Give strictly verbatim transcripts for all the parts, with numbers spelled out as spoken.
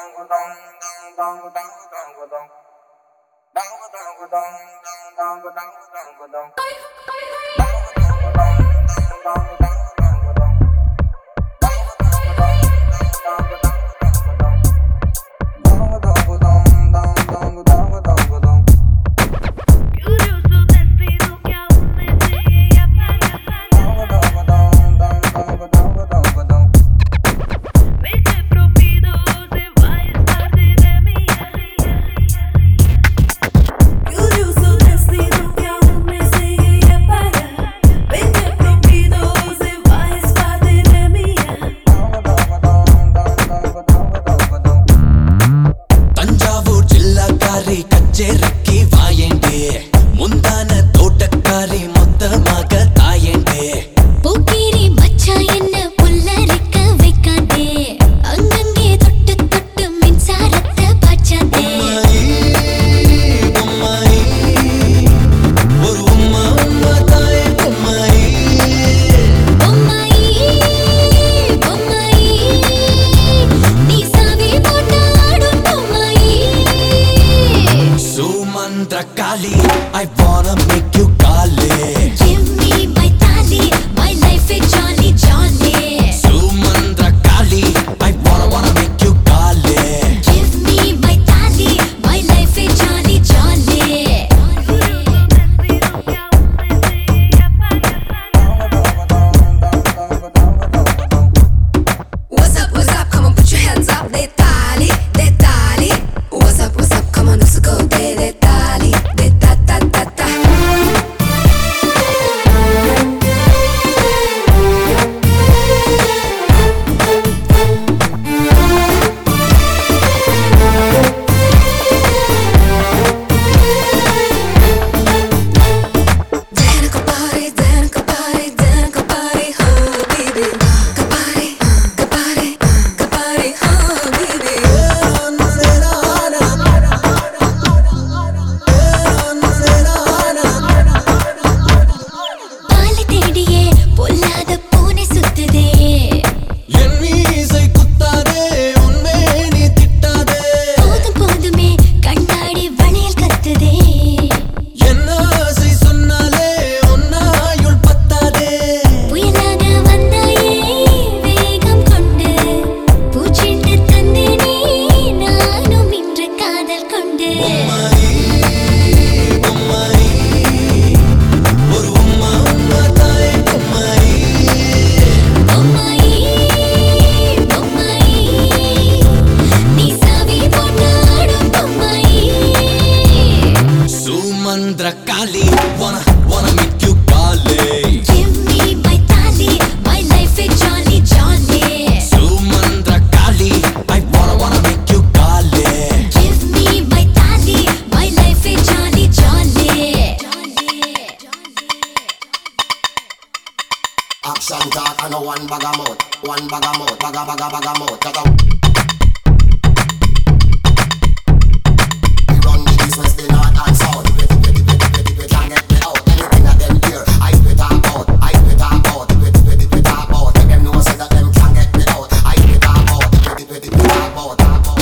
I wanna make you Kali. Give me my tali, my life is jolly jolly. Sumandra Kali, I wanna wanna make you Kali. Give me my tali, my life is jolly jolly. What's up, what's up? Come on, put your hands up. De tali, de tali. What's up, what's up? Come on, let's go. De de tali, de ta ta ta ta. Dan ka party, dan ka party, dan ka party, oh baby. Ka party, ka party, ka party, oh baby. பாலை தேடியே பொல்லாத பூனை சுத்துதே. என் மீசை குத்தாதே, உன்னை நீ திட்டாதே. போதும் போதுமே கண்ணாடி வளையல் கத்துதே. என் ஆசை சொன்னாலே உன்னாயுள் பத்தாதே. புயலாக வந்தாயே வேகம் கொண்டு பூச்செண்டு தந்தேனே நானும் இன்று காதல் கொண்டு. பொம்மாயி, பொம்மாயி, ஒரு உம்மா உம்மா தாய் பொம்மாயி. பொம்மாயி, பொம்மாயி, நீ சாவி போட்டு ஆடும் பொம்மாயி. Sumandra Kali, wanna wanna make you Kali. Give me my tali, my life is jolly jolly. Sumandra Kali, I wanna wanna make you Kali. Give me my tali, my life is jolly jolly. Action talk and a one bag of mouth, one bag of mouth, bag of bag of bag of mouth. Check out. We run the east, west, the north and south. Petty, petty, petty, petty, petty, can't get me out. Anything that them hear, I spit out, I spit out. Petty, petty, petty, out. Make them know say that them can't get me out. I spit out, petty, petty, petty, out.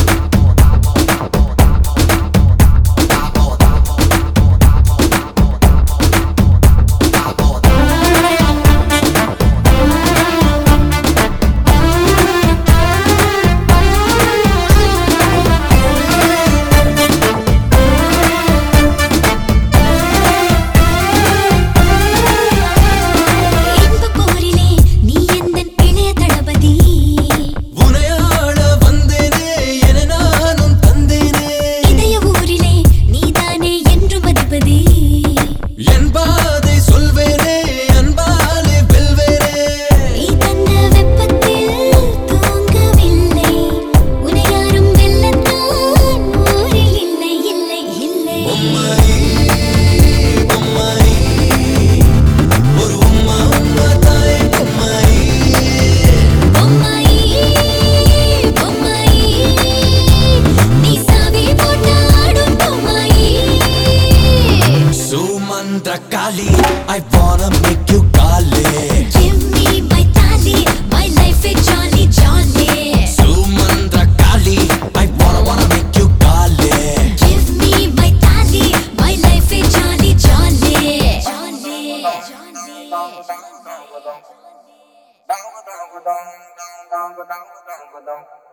இன்பப் போரிலே நீ எந்தன் இளைய தளபதி. உனையாள வந்தேனே, என நானும் தந்தேனே. இதய ஊரிலே நீதானே என்றும் அதிபதி. என் பாதை சொல்வேனே, அன்பாலே வெல்வேனே. நீ தந்த வெப்பத்தில் தூங்கவில்லை. உன்னை யாரும் வெல்லத்தான் ஊரில் இல்லை இல்லை இல்லை. பொம்மாயி, பொம்மாயி, ஒரு உம்மா உம்மா தாய் பொம்மாயி. பொம்மாயி, பொம்மாயி, நீ சாவி போட்டு ஆடும் பொம்மாயி. Sumandra Kali, I wanna make you Kali. Give me my tali, my life is jolly jolly. Sumandra Kali, I dong, dong, dong, dong, dong, dong, dong.